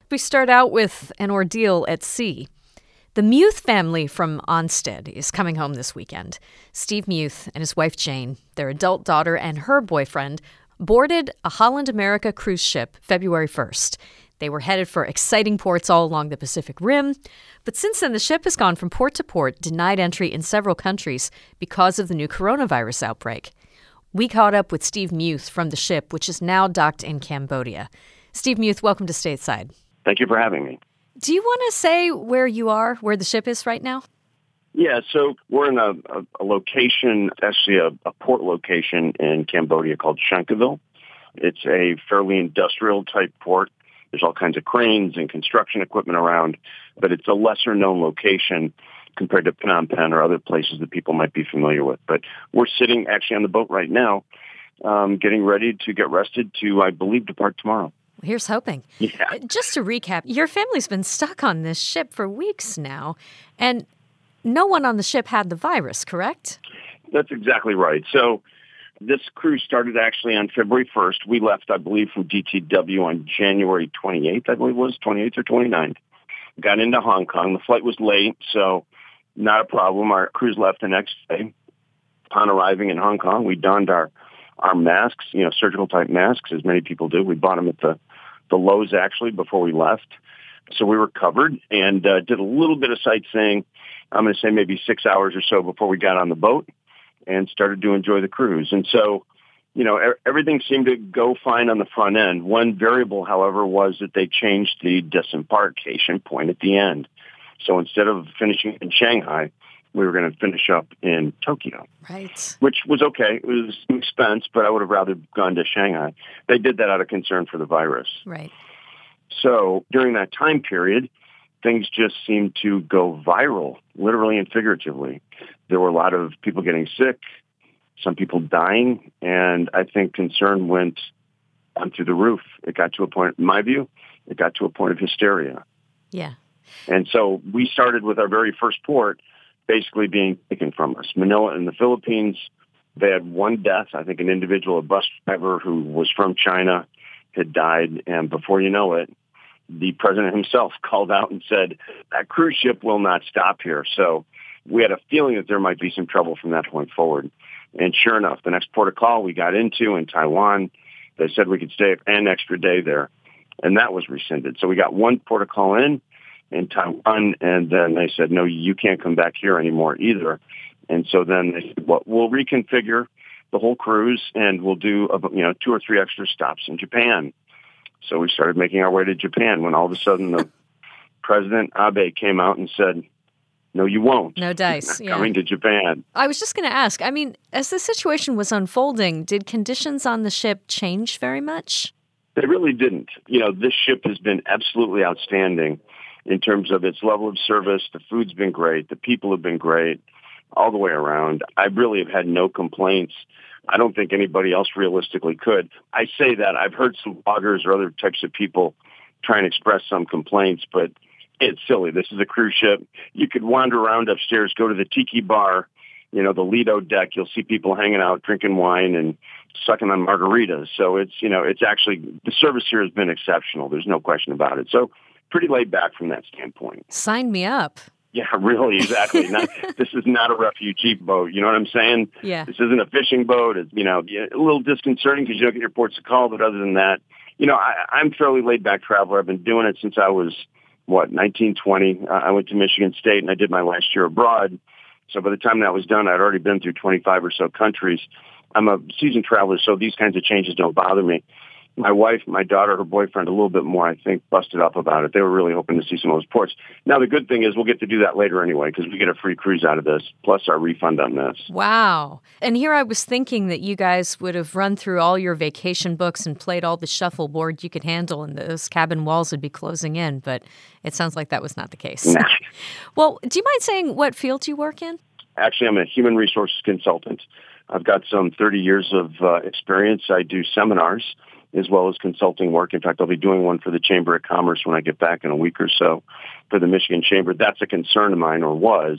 We start out with an ordeal at sea. The Muth family from Onstead is coming home this weekend. Steve Muth and his wife Jane, their adult daughter, and her boyfriend boarded a Holland America cruise ship February 1st. They were headed for exciting ports all along the Pacific Rim, but since then the ship has gone from port to port, denied entry in several countries because of the new coronavirus outbreak. We caught up with Steve Muth from the ship, which is now docked in Cambodia. Steve Muth, welcome to Stateside. Thank you for having me. Do you want to say where you are, where the ship is right now? Yeah, so we're in a location, actually a port location in Cambodia called Shankiaville. It's a fairly industrial-type port. There's all kinds of cranes and construction equipment around, but it's a lesser-known location compared to Phnom Penh or other places that people might be familiar with. But we're sitting actually on the boat right now, getting ready to get rested to, I believe, depart tomorrow. Here's hoping. Yeah. Just to recap, your family's been stuck on this ship for weeks now, and no one on the ship had the virus, correct? That's exactly right. So this cruise started actually on February 1st. We left, I believe, from DTW on January 28th, I believe it was, 28th or 29th. Got into Hong Kong. The flight was late, so not a problem. Our cruise left the next day. Upon arriving in Hong Kong, we donned our masks, surgical-type masks, as many people do. We bought them at the Lowe's, actually, before we left. So we were covered and did a little bit of sightseeing, I'm going to say maybe 6 hours or so before we got on the boat and started to enjoy the cruise. And so, everything seemed to go fine on the front end. One variable, however, was that they changed the disembarkation point at the end. So instead of finishing in Shanghai, we were going to finish up in Tokyo. Right. Which was okay. It was an expense, but I would have rather gone to Shanghai. They did that out of concern for the virus. Right. So during that time period, things just seemed to go viral, literally and figuratively. There were a lot of people getting sick, some people dying, and I think concern went on through the roof. It got to a point, in my view, it got to a point of hysteria. Yeah. And so we started with our very first port basically being taken from us. Manila in the Philippines, they had one death. I think an individual, a bus driver who was from China, had died. And before you know it, the president himself called out and said, that cruise ship will not stop here. So we had a feeling that there might be some trouble from that point forward. And sure enough, the next port of call we got into in Taiwan, they said we could stay an extra day there. And that was rescinded. So we got one port of call in Taiwan, and then they said, no, you can't come back here anymore either. And so then they said, well, we'll reconfigure the whole cruise, and we'll do 2 or 3 extra stops in Japan. So we started making our way to Japan when all of a sudden the President Abe came out and said, no, you won't. No dice. You're not coming to Japan. I was just going to ask, as the situation was unfolding, did conditions on the ship change very much? They really didn't. This ship has been absolutely outstanding in terms of its level of service. The food's been great. The people have been great all the way around. I really have had no complaints. I don't think anybody else realistically could. I say that. I've heard some bloggers or other types of people try and express some complaints, but it's silly. This is a cruise ship. You could wander around upstairs, go to the tiki bar, the Lido deck. You'll see people hanging out, drinking wine and sucking on margaritas. So it's actually, the service here has been exceptional. There's no question about it. So pretty laid back from that standpoint. Sign me up. Yeah, really, exactly. This is not a refugee boat. You know what I'm saying? Yeah. This isn't a fishing boat. It's, a little disconcerting because you don't get your ports of call. But other than that, I'm fairly laid back traveler. I've been doing it since I was, 1920. I went to Michigan State and I did my last year abroad. So by the time that was done, I'd already been through 25 or so countries. I'm a seasoned traveler, so these kinds of changes don't bother me. My wife, my daughter, her boyfriend, a little bit more, I think, busted up about it. They were really hoping to see some of those ports. Now, the good thing is we'll get to do that later anyway because we get a free cruise out of this, plus our refund on this. Wow. And here I was thinking that you guys would have run through all your vacation books and played all the shuffleboard you could handle and those cabin walls would be closing in, but it sounds like that was not the case. Nah. Well, do you mind saying what field you work in? Actually, I'm a human resources consultant. I've got some 30 years of experience. I do seminars as well as consulting work. In fact, I'll be doing one for the Chamber of Commerce when I get back in a week or so for the Michigan Chamber. That's a concern of mine, or was,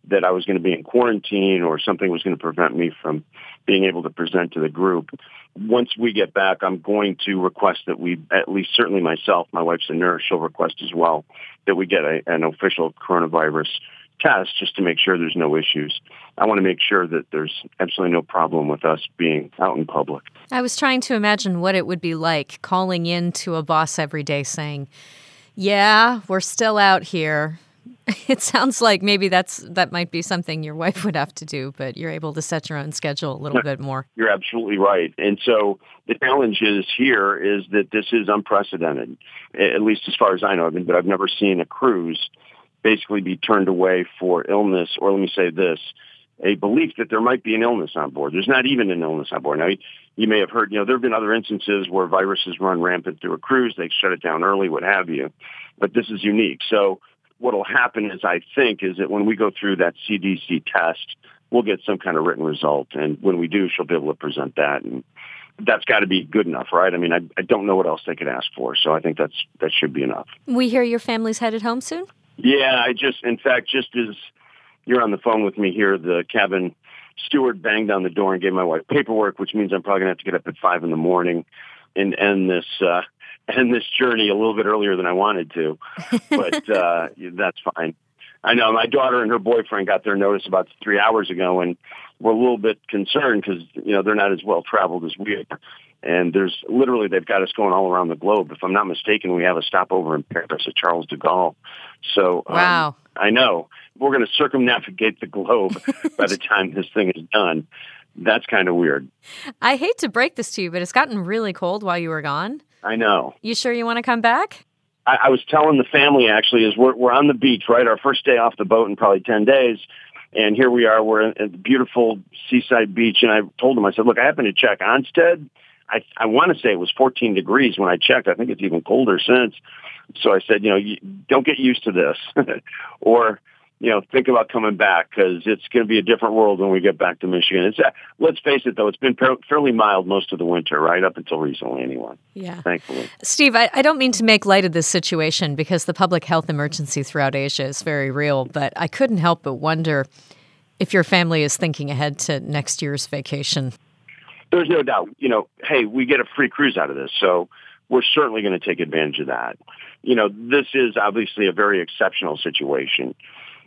that I was going to be in quarantine or something was going to prevent me from being able to present to the group. Once we get back, I'm going to request that we, at least certainly myself, my wife's a nurse, she'll request as well, that we get an official coronavirus test just to make sure there's no issues. I want to make sure that there's absolutely no problem with us being out in public. I was trying to imagine what it would be like calling in to a boss every day saying, yeah, we're still out here. It sounds like maybe that might be something your wife would have to do, but you're able to set your own schedule a little bit more. You're absolutely right. And so the challenge here is that this is unprecedented, at least as far as I know, but I've never seen a cruise basically be turned away for illness, or let me say this, a belief that there might be an illness on board. There's not even an illness on board. Now, you may have heard, there have been other instances where viruses run rampant through a cruise. They shut it down early, what have you. But this is unique. So what will happen is, I think, is that when we go through that CDC test, we'll get some kind of written result. And when we do, she'll be able to present that. And that's got to be good enough, right? I mean, I don't know what else they could ask for. So I think that should be enough. We hear your family's headed home soon? Yeah, in fact, just as you're on the phone with me here, the cabin steward banged on the door and gave my wife paperwork, which means I'm probably going to have to get up at 5 a.m. and end this journey a little bit earlier than I wanted to. But that's fine. I know my daughter and her boyfriend got their notice about 3 hours ago, and we're a little bit concerned because, they're not as well traveled as we are. And they've got us going all around the globe. If I'm not mistaken, we have a stopover in Paris at Charles de Gaulle. So wow. I know we're going to circumnavigate the globe by the time this thing is done. That's kind of weird. I hate to break this to you, but it's gotten really cold while you were gone. I know. You sure you want to come back? I was telling the family, actually, is we're on the beach, right? Our first day off the boat in probably 10 days. And here we are. We're at the beautiful seaside beach. And I told them, I said, look, I happened to check Onstead. I want to say it was 14 degrees when I checked. I think it's even colder since. So I said, you don't get used to this or, think about coming back because it's going to be a different world when we get back to Michigan. Let's face it, though, it's been fairly mild most of the winter, right? Up until recently, anyway. Yeah. Thankfully. Steve, I don't mean to make light of this situation because the public health emergency throughout Asia is very real, but I couldn't help but wonder if your family is thinking ahead to next year's vacation. There's no doubt, hey, we get a free cruise out of this, so we're certainly going to take advantage of that. This is obviously a very exceptional situation.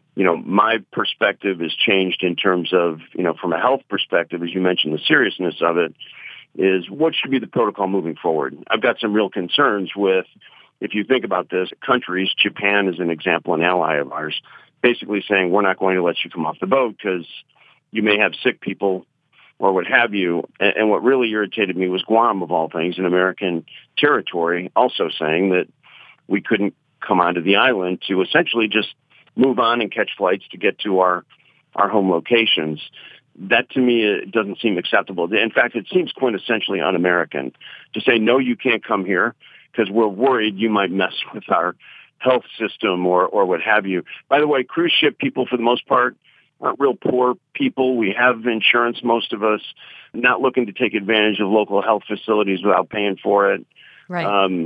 My perspective has changed in terms of, from a health perspective, as you mentioned, the seriousness of it is what should be the protocol moving forward. I've got some real concerns with, if you think about this, countries, Japan is an example, an ally of ours, basically saying we're not going to let you come off the boat because you may have sick people or what have you. And what really irritated me was Guam, of all things, an American territory, also saying that we couldn't come onto the island to essentially just move on and catch flights to get to our home locations. That, to me, it doesn't seem acceptable. In fact, it seems quintessentially un-American to say, no, you can't come here because we're worried you might mess with our health system or what have you. By the way, cruise ship people, for the most part, aren't real poor people. We have insurance, most of us, not looking to take advantage of local health facilities without paying for it. Right.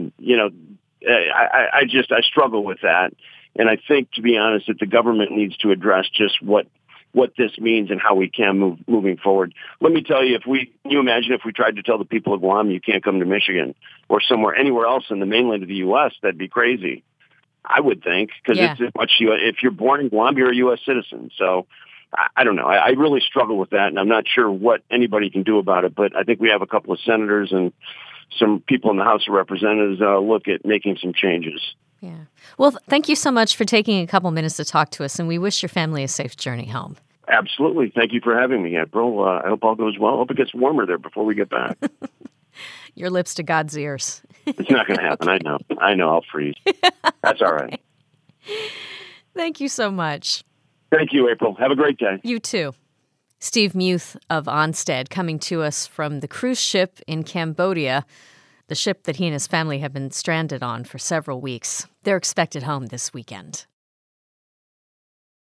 I struggle with that. And I think, to be honest, that the government needs to address just what this means and how we can moving forward. Let me tell you, can you imagine if we tried to tell the people of Guam, you can't come to Michigan or anywhere else in the mainland of the U.S., that'd be crazy. I would think, because it's as much if you're born in Guam, you're a U.S. citizen. So I don't know. I really struggle with that, and I'm not sure what anybody can do about it. But I think we have a couple of senators and some people in the House of Representatives look at making some changes. Yeah. Well, thank you so much for taking a couple minutes to talk to us, and we wish your family a safe journey home. Absolutely. Thank you for having me, April. I hope all goes well. I hope it gets warmer there before we get back. Your lips to God's ears. It's not going to happen. I know. I'll freeze. That's all right. Thank you so much. Thank you, April. Have a great day. You too. Steve Muth of Onstead coming to us from the cruise ship in Cambodia, the ship that he and his family have been stranded on for several weeks. They're expected home this weekend.